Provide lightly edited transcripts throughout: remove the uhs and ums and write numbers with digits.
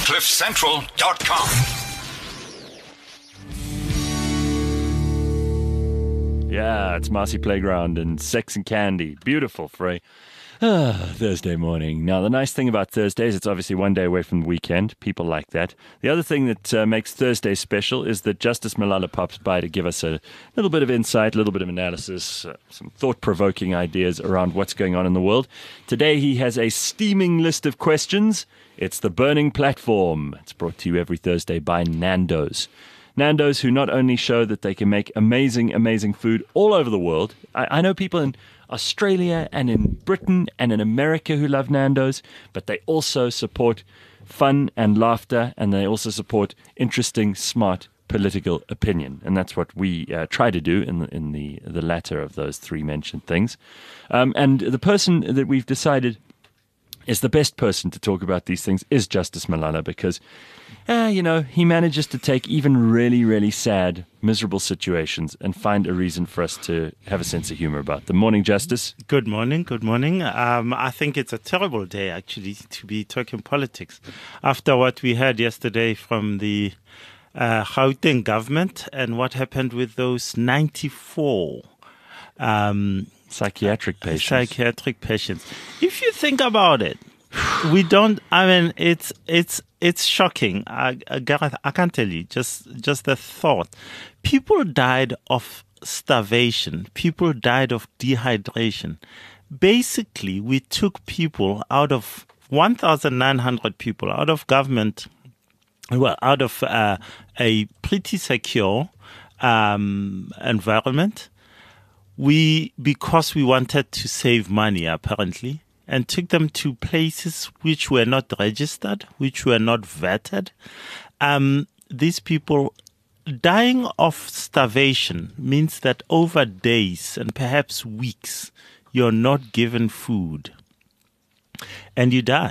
CliffCentral.com. Yeah, it's Marcy Playground and Sex and Candy. Beautiful, Frey. Thursday morning. Now, the nice thing about Thursdays, it's obviously one day away from the weekend. People like that. The other thing that makes Thursday special is that Justice Malala pops by to give us a little bit of insight, a little bit of analysis, some thought-provoking ideas around what's going on in the world. Today, he has a steaming list of questions. It's the Burning Platform. It's brought to you every Thursday by Nando's. Nando's, who not only show that they can make amazing, amazing food all over the world. I know people in Australia and in Britain and in America who love Nando's, but they also support fun and laughter, and they also support interesting, smart political opinion. And that's what we try to do in the latter of those three mentioned things. And the person that we've decided is the best person to talk about these things is Justice Malala, because he manages to take even really, really sad, miserable situations and find a reason for us to have a sense of humor about them. Morning, Justice. Good morning. Good morning. I think it's a terrible day, actually, to be talking politics. After what we heard yesterday from the Gauteng government and what happened with those 94 psychiatric patients. If you think about it, it's shocking. Gareth, I can't tell you, just the thought. People died of starvation. People died of dehydration. Basically, we took people out of 1,900 people out of government, out of a pretty secure environment. Because we wanted to save money, apparently, and took them to places which were not registered, which were not vetted. These people dying of starvation means that over days and perhaps weeks, you're not given food and you die.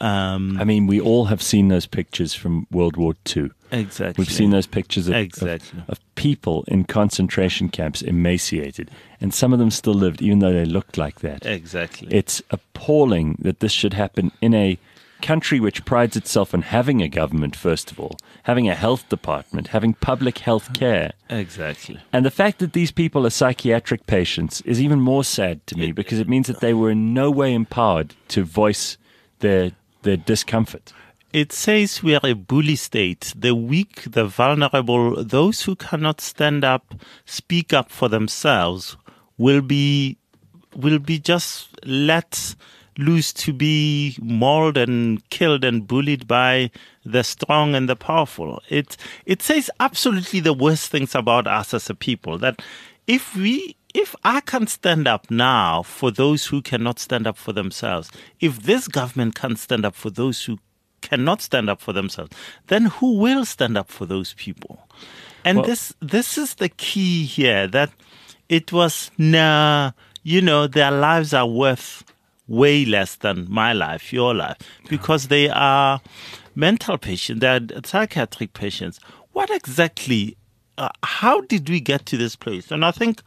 We all have seen those pictures from World War II. Exactly. We've seen those pictures of people in concentration camps emaciated, and some of them still lived, even though they looked like that. Exactly. It's appalling that this should happen in a country which prides itself on having a government, first of all, having a health department, having public health care. Exactly. And the fact that these people are psychiatric patients is even more sad to me, because it means that they were in no way empowered to voice their discomfort. It says we are a bully state. The weak, the vulnerable, those who cannot stand up, speak up for themselves will be just let loose to be mauled and killed and bullied by the strong and the powerful. It says absolutely the worst things about us as a people, that if I can stand up now for those who cannot stand up for themselves, if this government can't stand up for those who cannot stand up for themselves, then who will stand up for those people? And this is the key here, that it was, their lives are worth way less than my life, your life, because they are mental patients, they are psychiatric patients. What exactly, how did we get to this place? And I think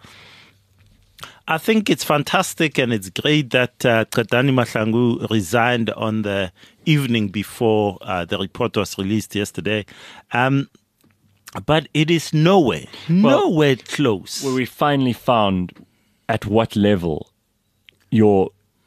it's fantastic and it's great that Qedani Mahlangu resigned on the evening before the report was released yesterday. But it is nowhere close. Well, we finally found at what level your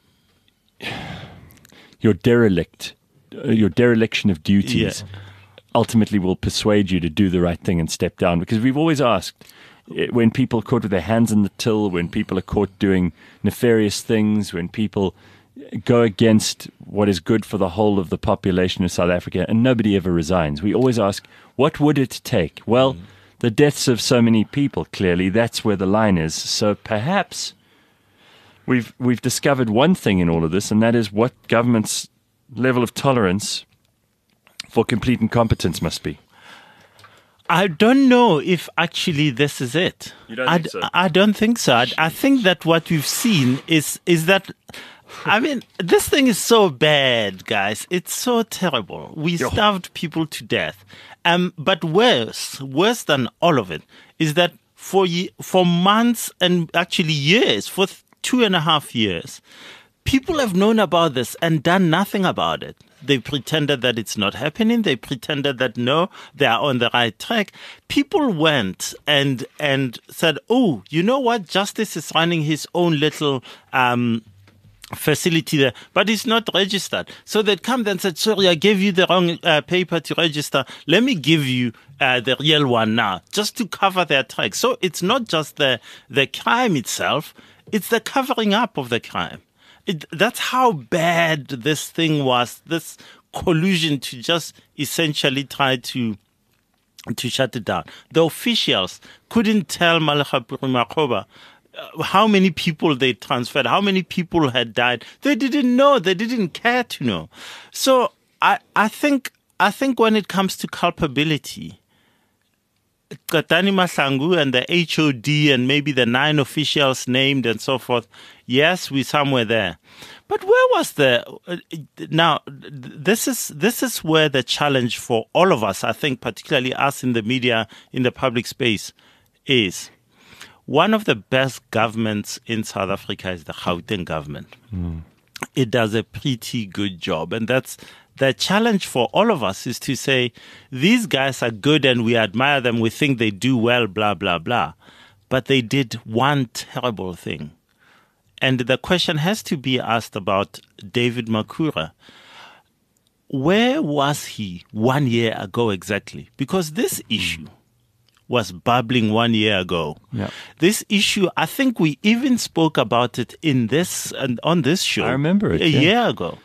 dereliction of duties ultimately will persuade you to do the right thing and step down. Because we've always asked, when people are caught with their hands in the till, when people are caught doing nefarious things, when people go against what is good for the whole of the population of South Africa, and nobody ever resigns. We always ask, what would it take? Well, the deaths of so many people, clearly, that's where the line is. So perhaps we've discovered one thing in all of this, and that is what government's level of tolerance for complete incompetence must be. I don't know if actually this is it. You don't think so? I don't think so. I think that what we've seen is that, this thing is so bad, guys. It's so terrible. We starved people to death. But worse than all of it is that for months and actually years, for 2.5 years, People have known about this and done nothing about it. They pretended that it's not happening. They pretended that, no, they are on the right track. People went and said, oh, you know what? Justice is running his own little facility there, but it's not registered. So they'd come and said, sorry, I gave you the wrong paper to register. Let me give you the real one now, just to cover their tracks. So it's not just the crime itself, it's the covering up of the crime. That's how bad this thing was, this collusion to just essentially try to shut it down. The officials couldn't tell Malakatla how many people they transferred, how many people had died. They didn't know. They didn't care to know. So I think when it comes to culpability, Katani Mahlangu and the HOD and maybe the 9 officials named and so forth, yes, we're somewhere there. But where was now, this is where the challenge for all of us, I think, particularly us in the media, in the public space, is. One of the best governments in South Africa is the Gauteng government. It does a pretty good job. And that's the challenge for all of us, is to say, these guys are good and we admire them. We think they do well, blah, blah, blah. But they did one terrible thing. And the question has to be asked about David Makhura. Where was he 1 year ago exactly? Because this issue was bubbling 1 year ago. Yeah. This issue, I think we even spoke about it in this and on this show. I remember it. A year ago.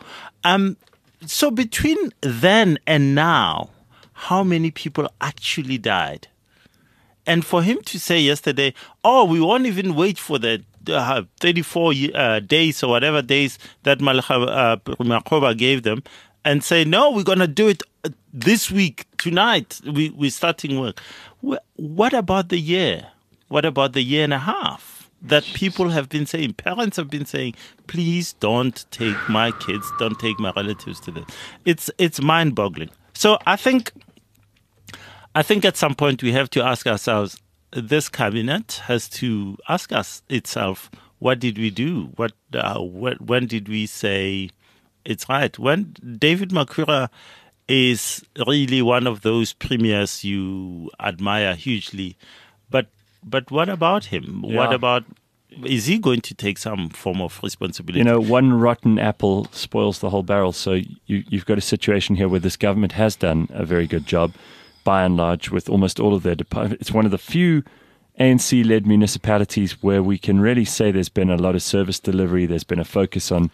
So between then and now, how many people actually died? And for him to say yesterday, oh, we won't even wait for the 34 days or whatever days that Malakatla gave them, and say, no, we're going to do it this week, tonight, we're starting work. What about the year? What about the year and a half that people have been saying, parents have been saying, please don't take my kids, don't take my relatives to this. It's mind-boggling. So I think at some point we have to ask ourselves, this cabinet has to ask itself, what did we do? When did we say it's right? When David Makhura is really one of those premiers you admire hugely, but what about him? Yeah. What about, is he going to take some form of responsibility? You know, one rotten apple spoils the whole barrel. So you've got a situation here where this government has done a very good job, by and large, with almost all of their departments. It's one of the few ANC-led municipalities where we can really say there's been a lot of service delivery. There's been a focus on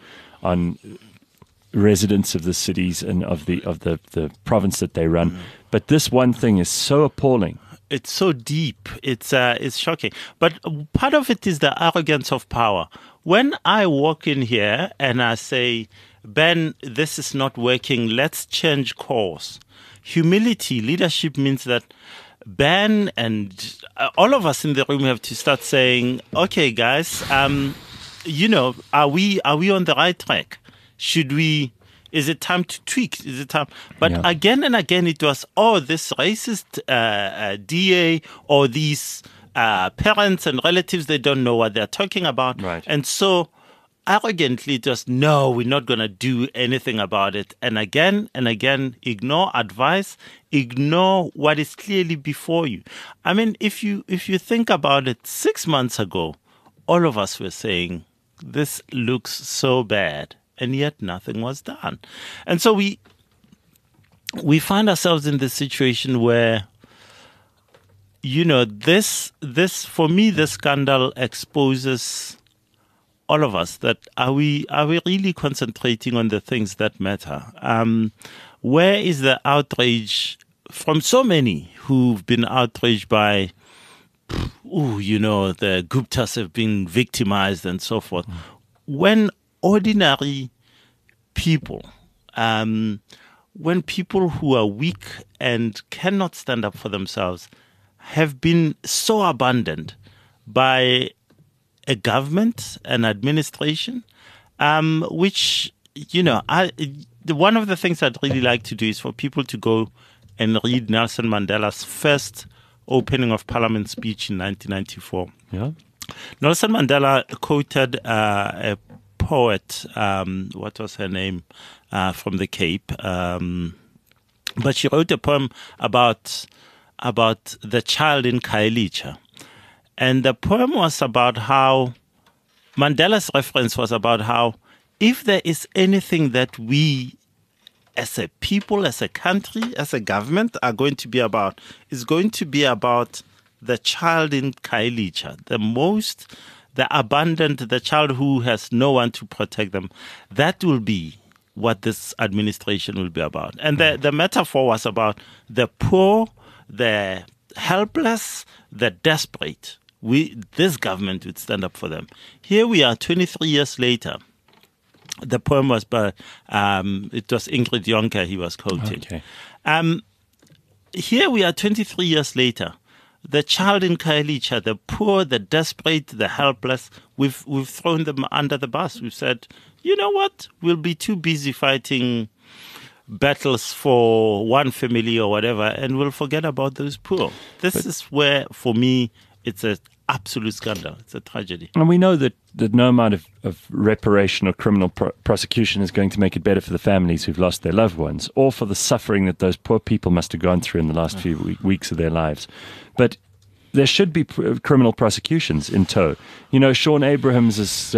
residents of the cities and of the province that they run. But this one thing is so appalling. It's so deep. It's shocking. But part of it is the arrogance of power. When I walk in here and I say, Ben, this is not working, let's change course. Humility, leadership means that Ben and all of us in the room have to start saying, okay, guys, are we on the right track? Is it time to tweak? Is it time? But again and again, it was, this racist DA or these parents and relatives, they don't know what they're talking about. Right. And so arrogantly just, no, we're not going to do anything about it. And again, ignore advice, ignore what is clearly before you. I mean, if you think about it, 6 months ago, all of us were saying, this looks so bad. And yet nothing was done. And so we find ourselves in this situation where, this for me, this scandal exposes all of us that are we really concentrating on the things that matter? Where is the outrage from so many who've been outraged by, the Guptas have been victimized and so forth? When ordinary people, when people who are weak and cannot stand up for themselves have been so abandoned by a government, an administration, which, one of the things I'd really like to do is for people to go and read Nelson Mandela's first opening of Parliament speech in 1994. Yeah. Nelson Mandela quoted a poet, what was her name, from the Cape, but she wrote a poem about the child in Khayelitsha. And the poem was about how Mandela's reference was about how if there is anything that we as a people, as a country, as a government are going to be about, is going to be about the child in Khayelitsha, the abandoned, the child who has no one to protect them. That will be what this administration will be about. And the metaphor was about the poor, the helpless, the desperate. This government would stand up for them. Here we are 23 years later. The poem was by, it was Ingrid Jonker he was quoting. Okay. Here we are 23 years later. The child in Khayelitsha, the poor, the desperate, the helpless, we've thrown them under the bus. We've said, you know what? We'll be too busy fighting battles for one family or whatever, and we'll forget about those poor. This is where, for me, it's an absolute scandal. It's a tragedy. And we know that no amount of reparation or criminal prosecution is going to make it better for the families who've lost their loved ones, or for the suffering that those poor people must have gone through in the last few weeks of their lives. But there should be criminal prosecutions in tow. You know, Sean Abrahams'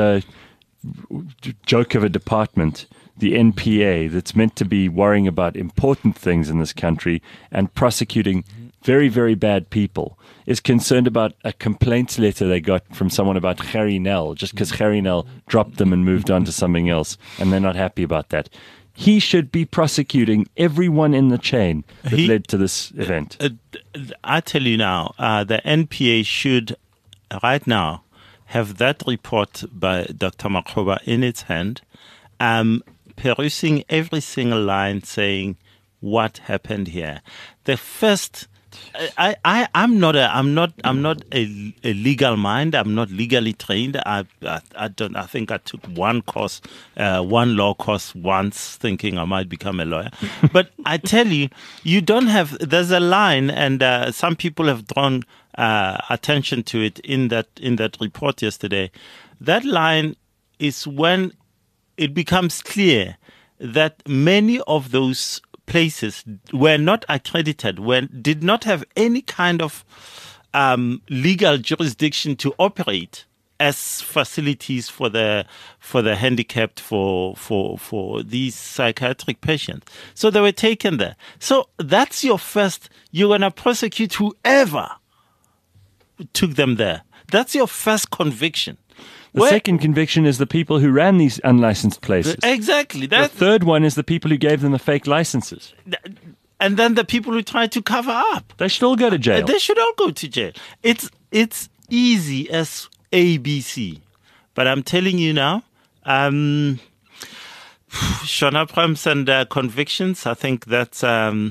joke of a department, the NPA, that's meant to be worrying about important things in this country and prosecuting very, very bad people, is concerned about a complaints letter they got from someone about Harry Nell, just because Harry Nell dropped them and moved on to something else, and they're not happy about that. He should be prosecuting everyone in the chain that led to this event. I tell you now, the NPA should, right now, have that report by Dr. Makgoba in its hand, perusing every single line, saying what happened here. The first, I'm not a legal mind. I'm not legally trained. I think I took one law course once, thinking I might become a lawyer. But I tell you, you don't have. There's a line, and some people have drawn attention to it in that report yesterday. That line is when it becomes clear that many of those places were not accredited, did not have any kind of legal jurisdiction to operate as facilities for the handicapped, for these psychiatric patients. So they were taken there. So that's your first. You're gonna prosecute whoever took them there. That's your first conviction. The second conviction is the people who ran these unlicensed places. Exactly. The third one is the people who gave them the fake licenses. And then the people who tried to cover up. They should all go to jail. They should all go to jail. It's easy as ABC. But I'm telling you now, Sean Abrahams and convictions, I think that's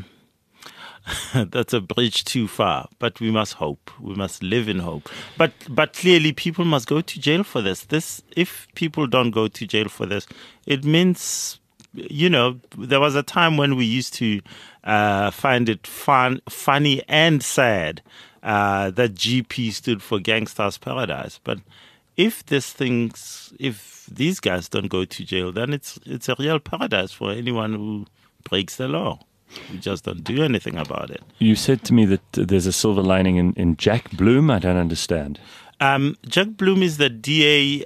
that's a bridge too far. But we must hope. We must live in hope. But clearly, people must go to jail for this. If people don't go to jail for this, it means, you know, there was a time when we used to find it funny and sad that GP stood for Gangsters Paradise. But if these guys don't go to jail, then it's a real paradise for anyone who breaks the law. We just don't do anything about it. You said to me that there's a silver lining in Jack Bloom. I don't understand. Jack Bloom is the DA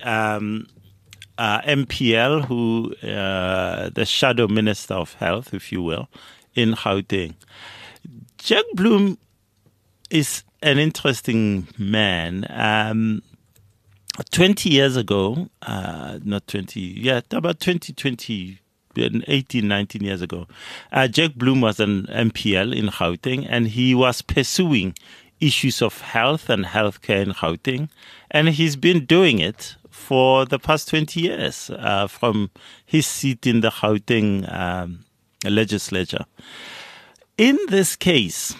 MPL, who the shadow minister of health, if you will, in Gauteng. Jack Bloom is an interesting man. 20 years ago, not 20, yet about 20, 18, 19 years ago, Jack Bloom was an MPL in Gauteng, and he was pursuing issues of health and healthcare in Gauteng. And he's been doing it for the past 20 years from his seat in the Gauteng legislature. In this case,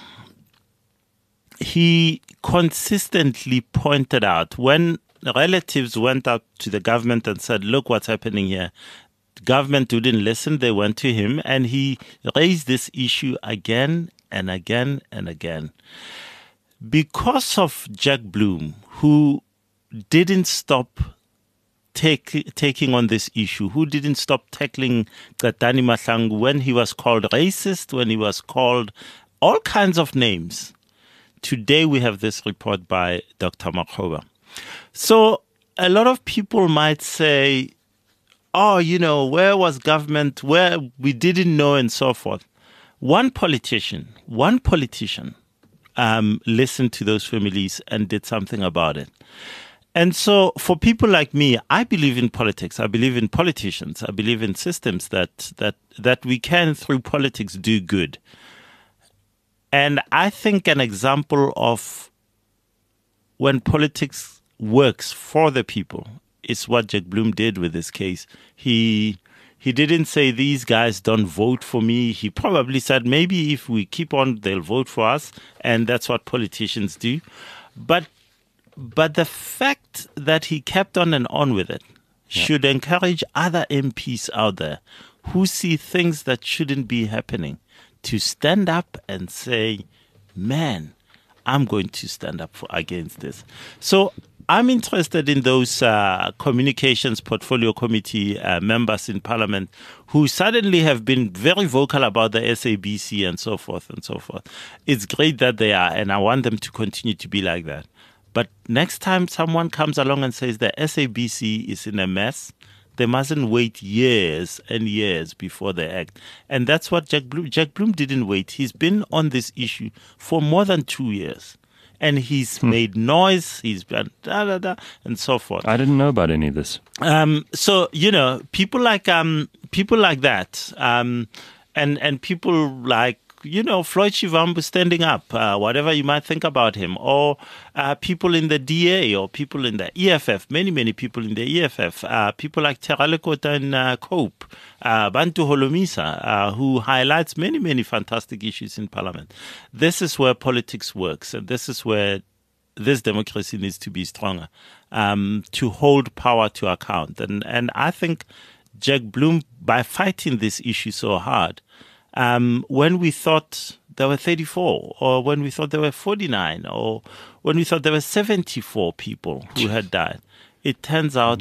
he consistently pointed out when relatives went up to the government and said, look what's happening here. The government didn't listen. They went to him, and he raised this issue again and again and again. Because of Jack Bloom, who didn't stop taking on this issue, who didn't stop tackling Qatani Mahlangu when he was called racist, when he was called all kinds of names. Today we have this report by Dr. Makgoba. So a lot of people might say, oh, where was government, where we didn't know, and so forth. One politician listened to those families and did something about it. And so for people like me, I believe in politics. I believe in politicians. I believe in systems that we can, through politics, do good. And I think an example of when politics works for the people is what Jack Bloom did with this case. He didn't say, these guys don't vote for me. He probably said, maybe if we keep on, they'll vote for us. And that's what politicians do. But the fact that he kept on and on with it should encourage other MPs out there who see things that shouldn't be happening to stand up and say, man, I'm going to stand up against this. So I'm interested in those communications portfolio committee members in parliament who suddenly have been very vocal about the SABC and so forth and so forth. It's great that they are, and I want them to continue to be like that. But next time someone comes along and says the SABC is in a mess, they mustn't wait years and years before they act. And that's what Jack Bloom didn't wait. He's been on this issue for more than 2 years. And he's made noise, he's been and so forth. I didn't know about any of this. So, people like that, and people like, Floyd Shivambu standing up, whatever you might think about him, or people in the DA, or people in the EFF, many people in the EFF, people like Teralekota and Cope, Bantu Holomisa, who highlights many fantastic issues in Parliament. This is where politics works, and this is where this democracy needs to be stronger, to hold power to account. And I think Jack Bloom, by fighting this issue so hard, when we thought there were 34, or when we thought there were 49, or when we thought there were 74 people who had died, it turns out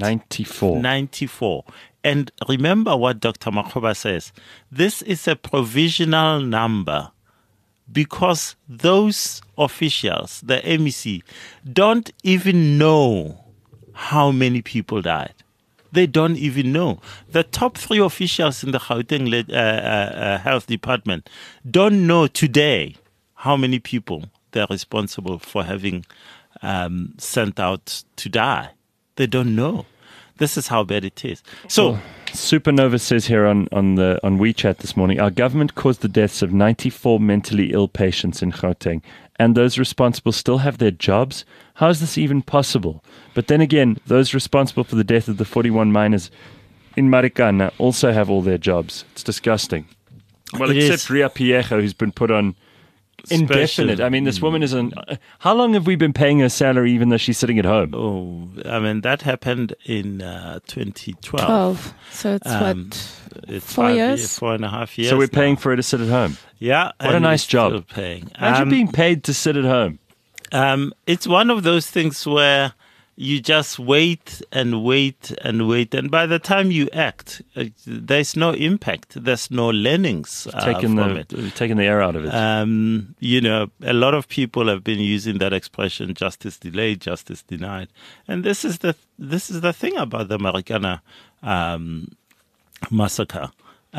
94. And remember what Dr. Makgoba says. This is a provisional number because those officials, the MEC, don't even know how many people died. They don't even know. The top 3 officials in the Gauteng Health Department don't know today how many people they're responsible for having sent out to die. They don't know. This is how bad it is. So, Supernova says here on WeChat this morning, our government caused the deaths of 94 mentally ill patients in Gauteng, and those responsible still have their jobs? How is this even possible? But then again, those responsible for the death of the 41 miners in Marikana also have all their jobs. It's disgusting. Well, except Ria Piejo, who's been put on indefinite. I mean, this woman is on. How long have we been paying her salary even though she's sitting at home? Oh, I mean, that happened in 2012. So it's 4 years? 4.5 years. So we're paying for her to sit at home. Yeah. What a nice job. Paying. Imagine being paid to sit at home. It's one of those things where you just wait and wait and wait. And by the time you act, there's no impact. There's no learnings from it. Taking the air out of it. A lot of people have been using that expression, justice delayed, justice denied. And this is the thing about the Marikana massacre.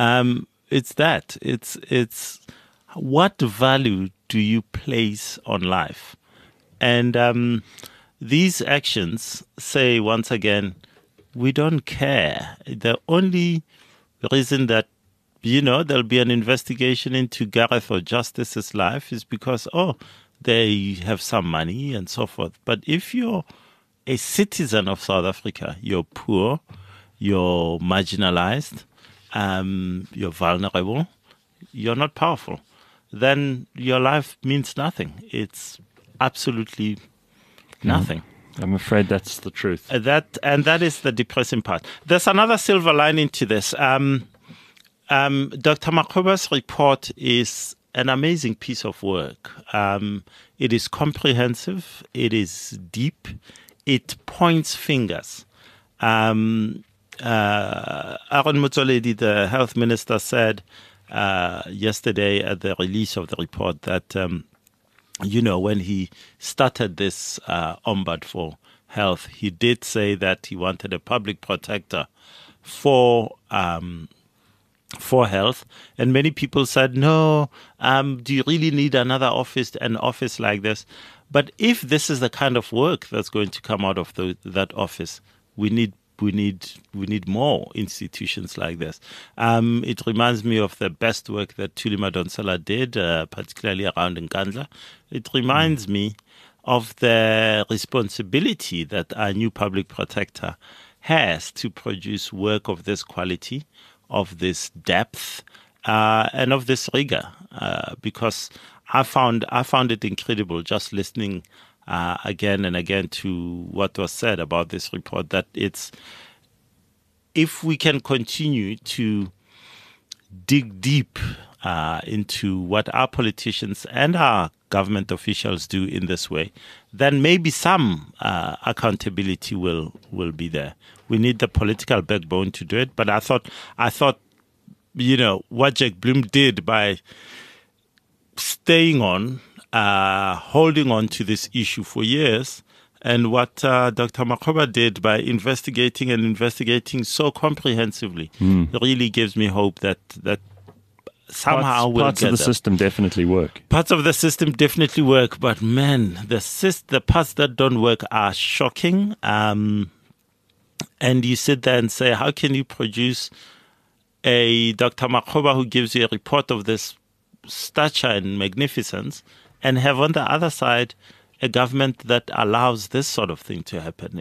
It's what value do you place on life? And these actions say, once again, we don't care. The only reason that, there'll be an investigation into Gareth or Justice's life is because, they have some money and so forth. But if you're a citizen of South Africa, you're poor, you're marginalized, you're vulnerable, you're not powerful, then your life means nothing. It's absolutely nothing. I'm afraid that's the truth. That is the depressing part. There's another silver lining to this. Dr. Makgoba's report is an amazing piece of work. It is comprehensive. It is deep. It points fingers. Aaron Motsoaledi, the health minister, said yesterday at the release of the report that, when he started this ombud for health, he did say that he wanted a public protector for health, and many people said, no, do you really need an office like this? But if this is the kind of work that's going to come out of that office, we need more institutions like this. It reminds me of the best work that Thuli Madonsela did, particularly around Nkandla. It reminds me of the responsibility that our new public protector has to produce work of this quality, of this depth, and of this rigor. Because I found it incredible just listening again and again to what was said about this report, that if we can continue to dig deep into what our politicians and our government officials do in this way, then maybe some accountability will be there. We need the political backbone to do it. But I thought, what Jake Bloem did by staying on, holding on to this issue for years, and what Dr. Makgoba did by investigating so comprehensively, really gives me hope that somehow parts of the system definitely work. Parts of the system definitely work, but man, the parts that don't work are shocking. And you sit there and say, how can you produce a Dr. Makgoba who gives you a report of this stature and magnificence, and have on the other side a government that allows this sort of thing to happen?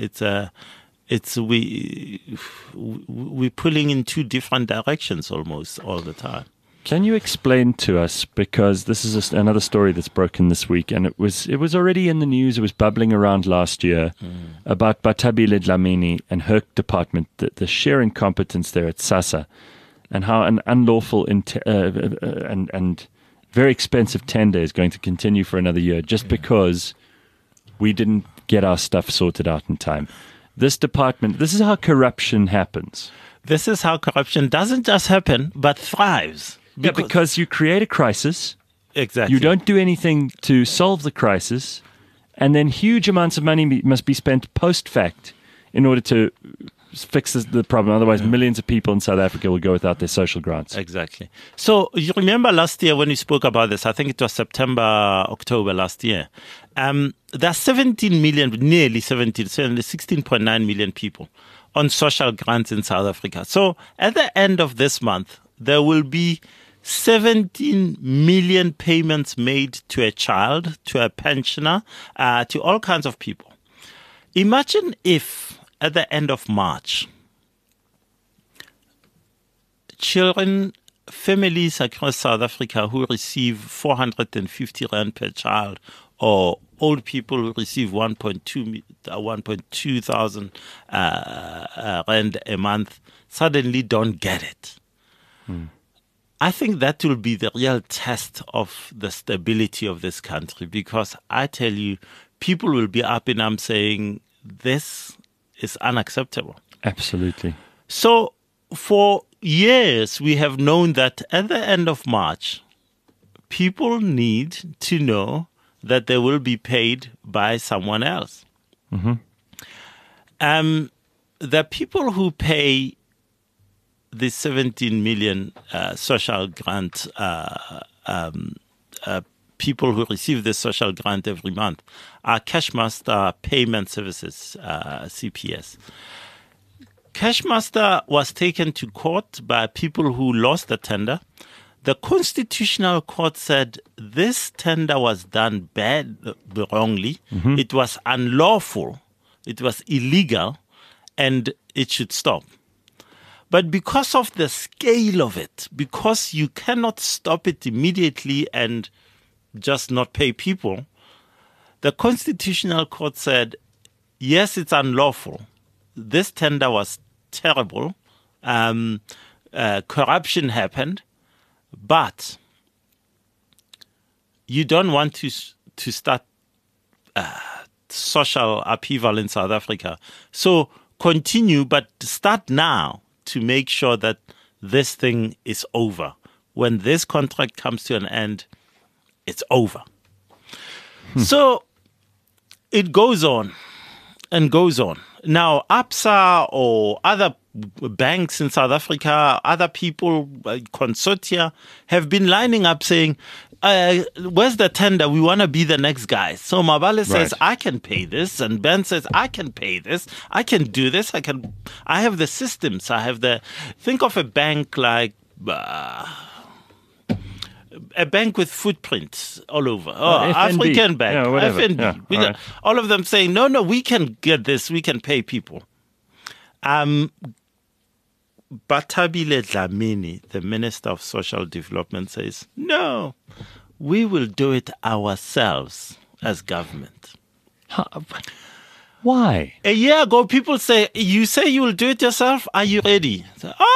We're pulling in two different directions almost all the time. Can you explain to us, because this is another story that's broken this week, and it was already in the news, it was bubbling around last year, about Bathabile Dlamini and her department, the sheer incompetence there at SASSA, and how an unlawful and very expensive tender is going to continue for another year just because we didn't get our stuff sorted out in time. This department, this is how corruption happens. This is how corruption doesn't just happen, but thrives. Because you create a crisis. Exactly. You don't do anything to solve the crisis, and then huge amounts of money must be spent post-fact in order to fix the problem. Otherwise, millions of people in South Africa will go without their social grants. Exactly. So you remember last year when we spoke about this, I think it was September, October last year, there are 17 million, nearly 16.9 million people on social grants in South Africa. So at the end of this month, there will be 17 million payments made to a child, to a pensioner, to all kinds of people. Imagine if at the end of March, families across South Africa who receive 450 rand per child, or old people who receive 1.2 thousand rand a month, suddenly don't get it. I think that will be the real test of the stability of this country, because I tell you, people will be up in arms saying this is unacceptable. Absolutely. So for years, we have known that at the end of March, people need to know that they will be paid by someone else. Mm-hmm. The people who pay the 17 million social grant, people who receive this social grant every month, are Cashmaster Payment Services, CPS. Cashmaster was taken to court by people who lost the tender. The Constitutional Court said this tender was done wrongly. Mm-hmm. It was unlawful. It was illegal, and it should stop. But because of the scale of it, because you cannot stop it immediately and just not pay people, the Constitutional Court said, yes, it's unlawful. This tender was terrible. Corruption happened. But you don't want to start social upheaval in South Africa. So continue, but start now to make sure that this thing is over. When this contract comes to an end, it's over. So it goes on and goes on. Now, ABSA or other banks in South Africa, other people, consortia, have been lining up saying, where's the tender? We want to be the next guy. So Mabale says, I can pay this. And Ben says, I can pay this. I can do this. I have the systems. Think of a bank like, a bank with footprints all over. African Bank, FNB. Yeah, right. All of them saying, no, we can get this. We can pay people. Bathabile Dlamini, the Minister of Social Development, says, no, we will do it ourselves as government. Why? A year ago, people say, you say you will do it yourself? Are you ready?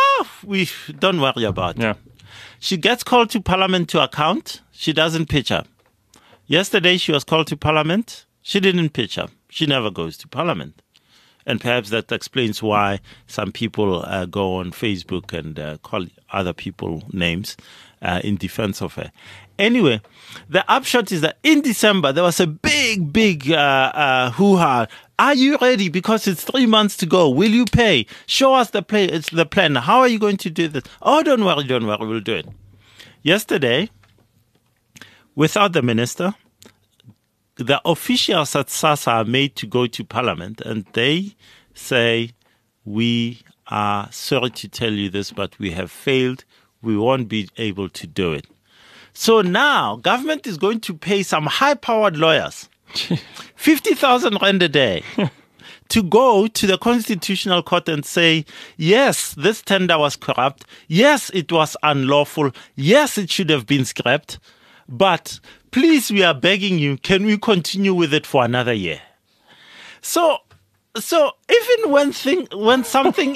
We don't worry about it. Yeah. She gets called to Parliament to account. She doesn't pitch up. Yesterday, she was called to Parliament. She didn't pitch up. She never goes to Parliament. And perhaps that explains why some people go on Facebook and call other people names in defense of her. Anyway, the upshot is that in December, there was a big hoo-ha. Are you ready? Because it's 3 months to go. Will you pay? Show us the plan. How are you going to do this? Oh, don't worry. We'll do it. Yesterday, without the minister, the officials at SASSA are made to go to Parliament, and they say, we are sorry to tell you this, but we have failed. We won't be able to do it. So now, government is going to pay some high-powered lawyers 50,000 rand a day to go to the Constitutional Court and say, yes, this tender was corrupt. Yes, it was unlawful. Yes, it should have been scrapped. But please, we are begging you, can we continue with it for another year? So even when something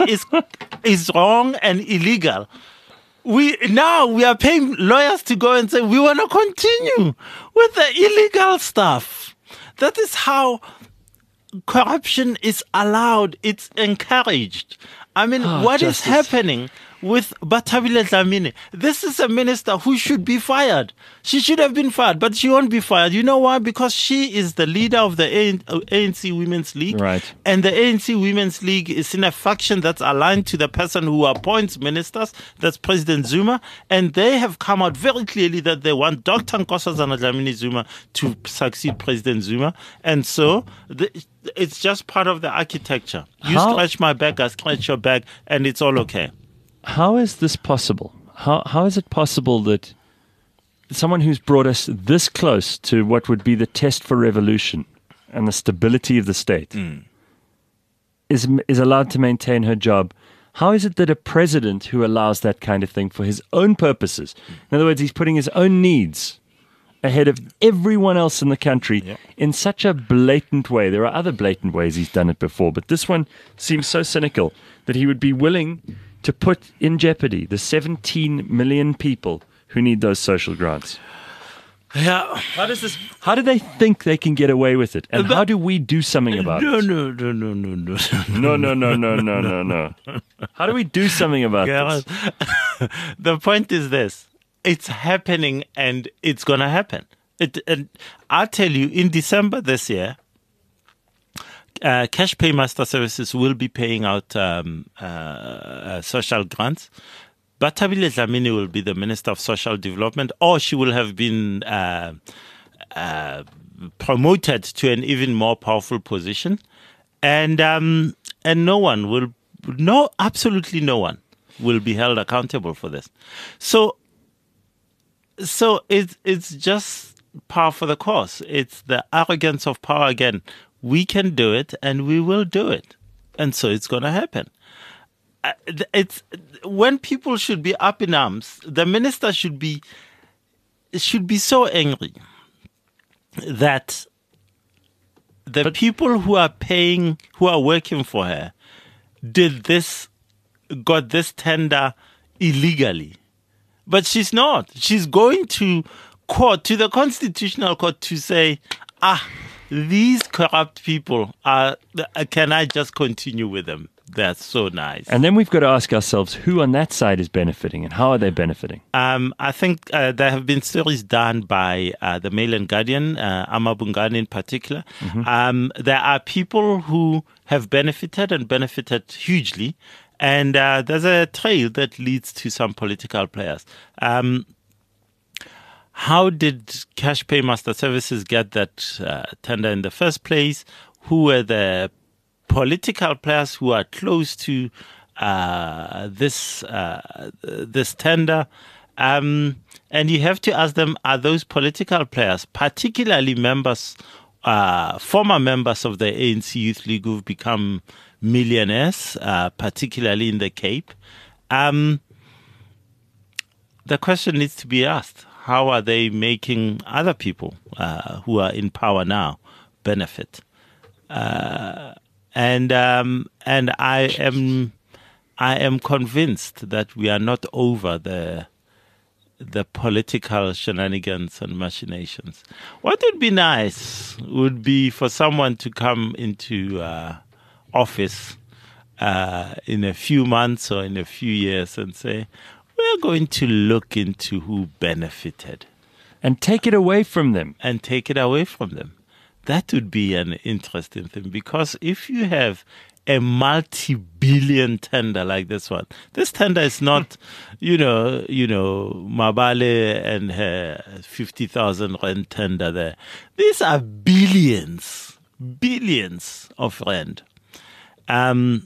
is wrong and illegal, we are paying lawyers to go and say, we want to continue with the illegal stuff. That is how corruption is allowed. It's encouraged. I mean, what is happening with Bathabile Dlamini? This is a minister who should be fired. She should have been fired, but she won't be fired. You know why? Because she is the leader of the ANC Women's League. Right. And the ANC Women's League is in a faction that's aligned to the person who appoints ministers. That's President Zuma. And they have come out very clearly that they want Dr. Nkosazana Dlamini Zuma to succeed President Zuma. And so it's just part of the architecture. You scratch my back, I scratch your back, and it's all okay. How is this possible? How is it possible that someone who's brought us this close to what would be the test for revolution and the stability of the state is allowed to maintain her job? How is it that a president who allows that kind of thing for his own purposes, in other words, he's putting his own needs ahead of everyone else in the country in such a blatant way? There are other blatant ways he's done it before, but this one seems so cynical that he would be willing to put in jeopardy the 17 million people who need those social grants. Yeah. How do they think they can get away with it? And how do we do something about it? No. No. How do we do something about this? The point is this. It's happening and it's going to happen. I'll tell you, in December this year, Cash Paymaster Services will be paying out social grants. Bathabile Dlamini will be the Minister of Social Development, or she will have been promoted to an even more powerful position. And absolutely no one will be held accountable for this. So it's just par for the course. It's the arrogance of power again. We can do it, and we will do it, and so it's going to happen. It's when people should be up in arms. The minister should be so angry that the people who are working for her, got this tender illegally. But she's not. She's going to court, to the Constitutional Court, to say, these corrupt people can I just continue with them? That's so nice. And then we've got to ask ourselves who on that side is benefiting and how are they benefiting? I think there have been stories done by the Mail and Guardian, Amabungani in particular. There are people who have benefited and benefited hugely. And there's a trail that leads to some political players. How did Cash Paymaster Services get that tender in the first place? Who were the political players who are close to this tender? And you have to ask them, are those political players, particularly members, former members of the ANC Youth League who've become millionaires, particularly in the Cape? The question needs to be asked. How are they making other people who are in power now benefit? And I am convinced that we are not over the political shenanigans and machinations. What would be nice would be for someone to come into office in a few months or in a few years and say, we're going to look into who benefited. And take it away from them. That would be an interesting thing, because if you have a multi-billion tender like this one, this tender is not, Mabale and her 50,000 rand tender there. These are billions of rand. And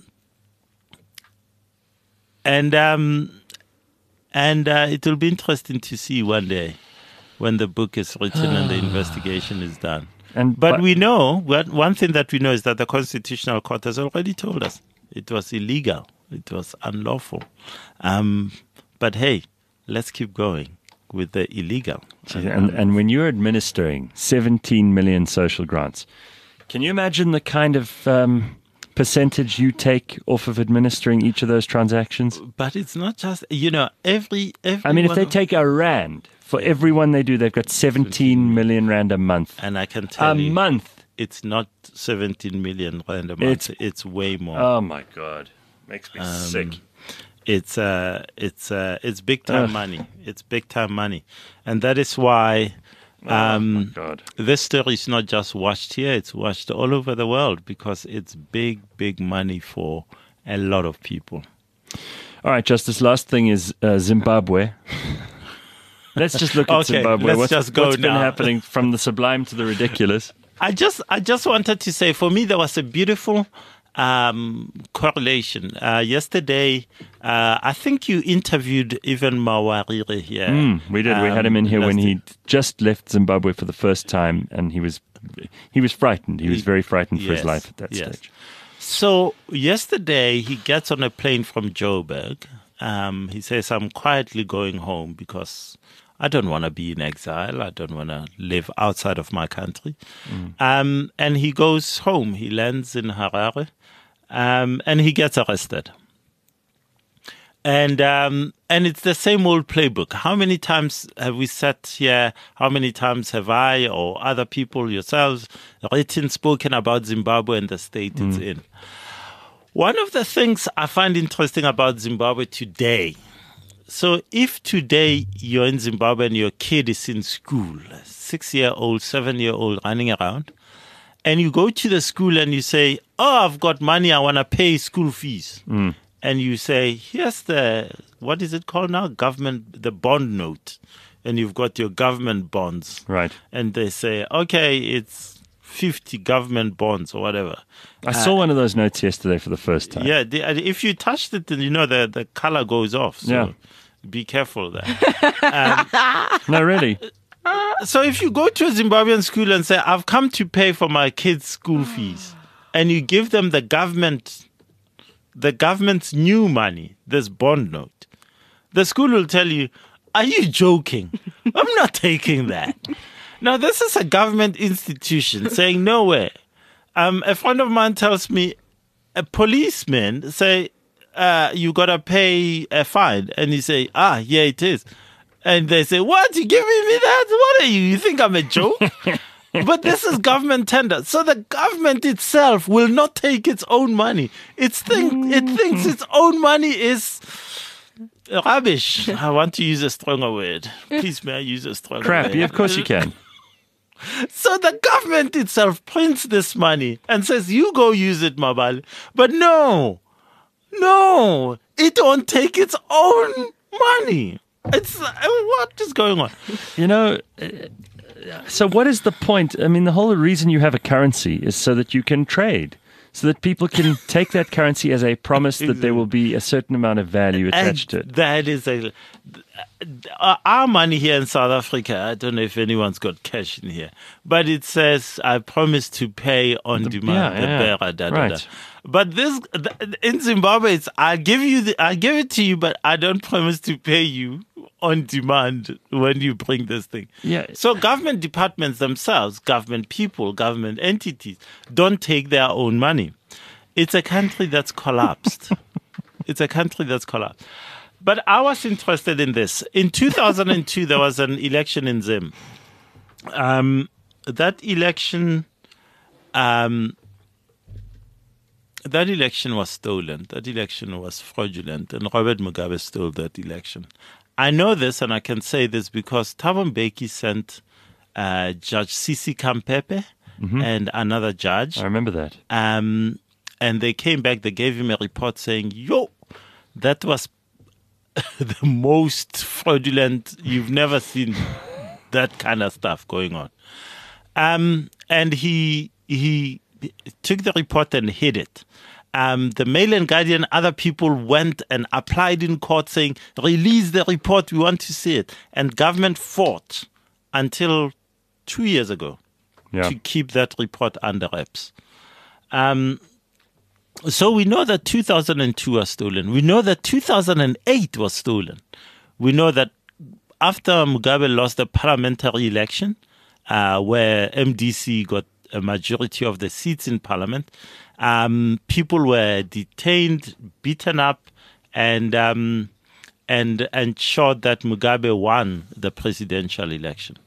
it will be interesting to see one day when the book is written and the investigation is done. But we know, one thing that we know is that the Constitutional Court has already told us it was illegal. It was unlawful. But hey, let's keep going with the illegal. And when you're administering 17 million social grants, can you imagine the kind of percentage you take off of administering each of those transactions? But it's not just, every I mean, if they take a rand for everyone they do, they've got 17 million rand a month. And I can tell you, a month. It's not 17 million rand a month. It's way more. Oh my God, makes me sick. It's big time money. It's big time money, and that is why. My God. This story is not just watched here, it's watched all over the world because it's big, big money for a lot of people. All right, Justice, last thing is Zimbabwe. Let's just look at Zimbabwe. What's been happening from the sublime to the ridiculous? I just wanted to say, for me, there was a beautiful correlation. Yesterday, I think you interviewed Evan Mawarire here. We did. We had him in here when he just left Zimbabwe for the first time, and he was frightened. He was very frightened for his life at that stage. So yesterday, he gets on a plane from Joburg. He says, I'm quietly going home because I don't want to be in exile. I don't want to live outside of my country. And he goes home. He lands in Harare, and he gets arrested. And it's the same old playbook. How many times have we sat here? How many times have I or other people, yourselves, spoken about Zimbabwe and the state it's in? One of the things I find interesting about Zimbabwe today, so if today you're in Zimbabwe and your kid is in school, 6-year-old, 7-year-old running around, and you go to the school and you say, I've got money, I want to pay school fees. And you say, here's what is it called now? The bond note. And you've got your government bonds. Right. And they say, okay, it's 50 government bonds or whatever. I saw one of those notes yesterday for the first time. Yeah, if you touched it, then the color goes off. So be careful there. No, really. So if you go to a Zimbabwean school and say, I've come to pay for my kids' school fees, and you give them the government's new money, this bond note, the school will tell you, are you joking? I'm not taking that. Now, this is a government institution saying no way. A friend of mine tells me a policeman say, you got to pay a fine. And he say, yeah, it is. And they say, what? You giving me that? What are you? You think I'm a joke? But this is government tender. So the government itself will not take its own money. It thinks its own money is rubbish. I want to use a stronger word. Please, may I use a stronger word? Crappy, of course you can. So the government itself prints this money and says, you go use it, Mabal. But no, it won't take its own money. It's what is going on? So what is the point? I mean, the whole reason you have a currency is so that you can trade, so that people can take that currency as a promise that there will be a certain amount of value attached to it. That is our money here in South Africa. I don't know if anyone's got cash in here, but it says, I promise to pay on demand. Right. But in Zimbabwe, it's I give it to you, but I don't promise to pay you on demand when you bring this thing. Yeah. So government departments themselves, government people, government entities don't take their own money. It's a country that's collapsed. But I was interested in this. In 2002, there was an election in Zim. That election was stolen. That election was fraudulent, and Robert Mugabe stole that election. I know this, and I can say this because Thabo Mbeki sent Judge Sisi Kampepe and another judge. I remember that. And they came back, they gave him a report saying, that was the most fraudulent, you've never seen that kind of stuff going on. And he took the report and hid it. The Mail and Guardian, other people went and applied in court saying, release the report, we want to see it. And government fought until 2 years ago to keep that report under wraps. So we know that 2002 was stolen. We know that 2008 was stolen. We know that after Mugabe lost the parliamentary election, where MDC got a majority of the seats in parliament, people were detained, beaten up, and ensured that Mugabe won the presidential election.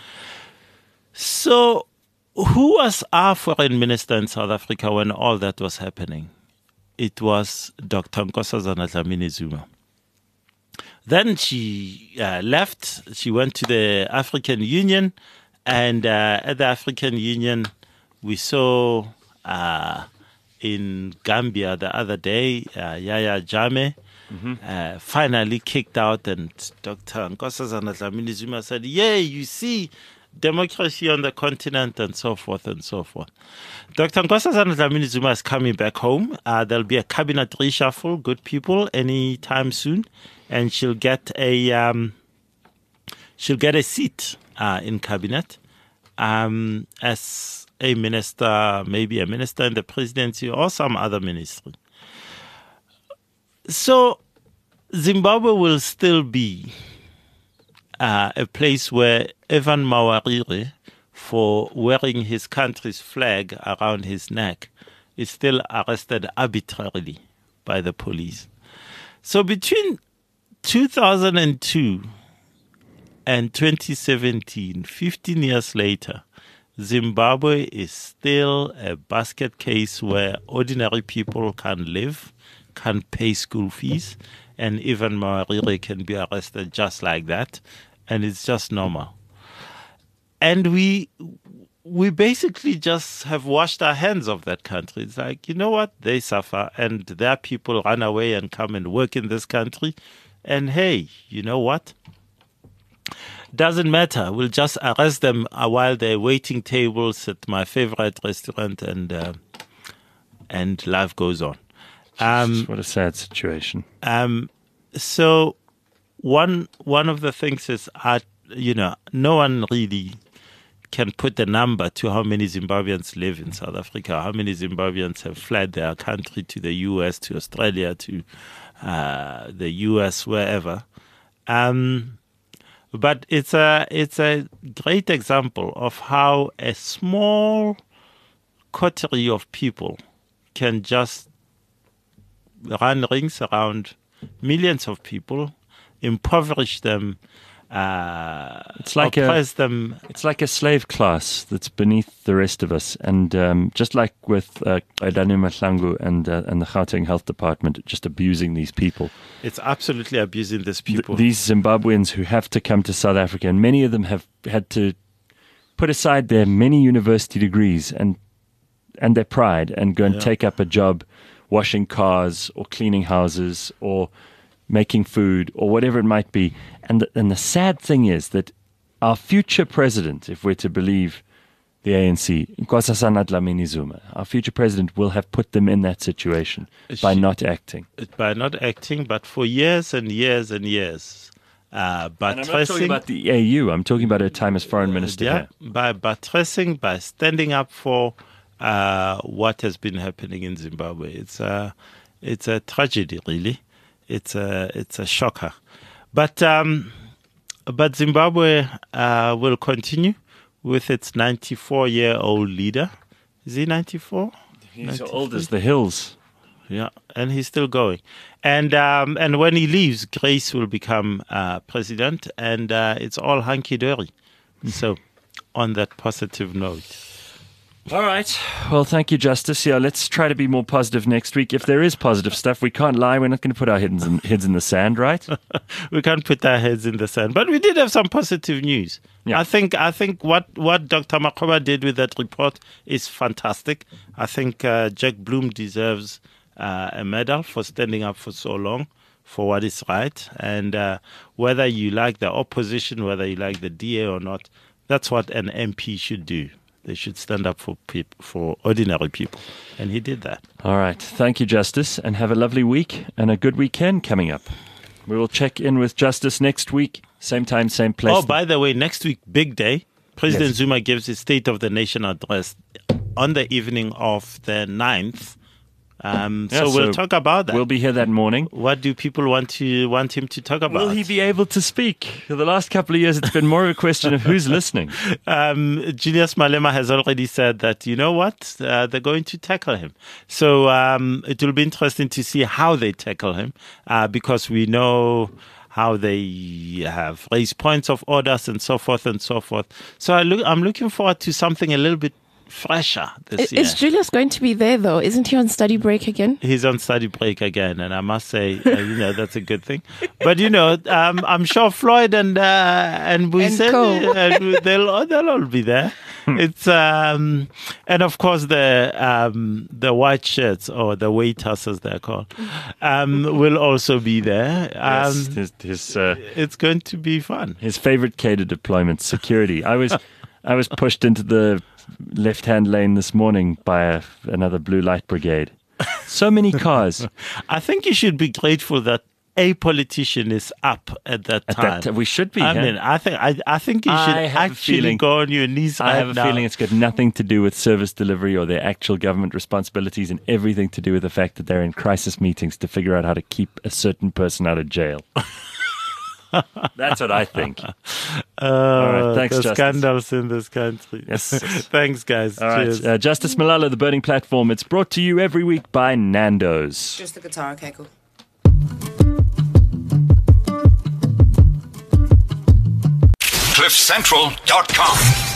So, who was our foreign minister in South Africa when all that was happening? It was Dr. Nkosazana Dlamini-Zuma. Then she left. She went to the African Union, and at the African Union, we saw in Gambia the other day, Yahya Jammeh finally kicked out, and Dr. Nkosazana Dlamini-Zuma said, you see, democracy on the continent, and so forth and so forth. Dr. Nkosazana Dlamini-Zuma is coming back home. There'll be a cabinet reshuffle, good people, anytime soon, and she'll get a seat in cabinet as a minister, maybe a minister in the presidency or some other ministry. So Zimbabwe will still be a place where Evan Mawarire, for wearing his country's flag around his neck, is still arrested arbitrarily by the police. So between 2002 and 2017, 15 years later, Zimbabwe is still a basket case where ordinary people can live, can pay school fees, and Evan Mawarire can be arrested just like that. And it's just normal. And we basically just have washed our hands of that country. It's like, you know what? They suffer, and their people run away and come and work in this country. And hey, you know what? Doesn't matter. We'll just arrest them while they're waiting tables at my favorite restaurant, and life goes on. What a sad situation. So one of the things is, no one really can put a number to how many Zimbabweans live in South Africa, how many Zimbabweans have fled their country to the US, to Australia, to the US, wherever. But it's a great example of how a small coterie of people can just run rings around millions of people, impoverish them, it's like oppress them. It's like a slave class that's beneath the rest of us. And just like with Aidane Mahlangu and the Gauteng Health Department, just abusing these people. It's absolutely abusing these people. These Zimbabweans who have to come to South Africa, and many of them have had to put aside their many university degrees and their pride and go and take up a job washing cars or cleaning houses or making food or whatever it might be. And the sad thing is that our future president, if we're to believe the ANC, Nkosazana Dlamini Zuma, our future president will have put them in that situation by not acting. By not acting, but for years and years and years. And I'm not talking about the AU, I'm talking about her time as foreign minister here. By buttressing, by standing up for what has been happening in Zimbabwe. It's a tragedy, really. It's a shocker. But Zimbabwe will continue with its 94-year-old leader. Is he 94? He's as old as the hills. Yeah, and he's still going. And when he leaves, Grace will become president, and it's all hunky-dory. So, on that positive note. All right. Well, thank you, Justice. Yeah, let's try to be more positive next week. If there is positive stuff, we can't lie. We're not going to put our heads in the sand, right? We can't put our heads in the sand. But we did have some positive news. Yeah. I think what Dr. Makgoba did with that report is fantastic. I think Jack Bloom deserves a medal for standing up for so long for what is right. And whether you like the opposition, whether you like the DA or not, that's what an MP should do. They should stand up for for ordinary people. And he did that. All right. Thank you, Justice. And have a lovely week and a good weekend coming up. We will check in with Justice next week. Same time, same place. Oh, by the way, next week, big day. President Zuma gives his State of the Nation address on the evening of the 9th. So we'll talk about that. We'll be here that morning. What do people want him to talk about? Will he be able to speak? For the last couple of years, it's been more of a question of who's listening. Julius Malema has already said that, you know what, they're going to tackle him. So it will be interesting to see how they tackle him because we know how they have raised points of orders and so forth and so forth. So I'm looking forward to something a little bit fresher this year. Is Julius going to be there, though? Isn't he on study break again? He's on study break again, and I must say, that's a good thing. But, I'm sure Floyd and Buyiseni, they'll all be there. It's and of course the white shirts, or the waiters as they're called, will also be there. It's going to be fun. His favorite cater deployment, security. I was pushed into the left-hand lane this morning by another blue light brigade. So many cars. I think you should be grateful that a politician is up at that time. We should be. I mean, I think you should actually go on your knees right now. I have a feeling it's got nothing to do with service delivery or their actual government responsibilities, and everything to do with the fact that they're in crisis meetings to figure out how to keep a certain person out of jail. That's what I think. All right, thanks, the Justice. Scandals in this country. Yes. Thanks, guys. All Cheers. right. Justice Malala, The Burning Platform. It's brought to you every week by Nando's. Just the guitar, okay, cool. CliffCentral.com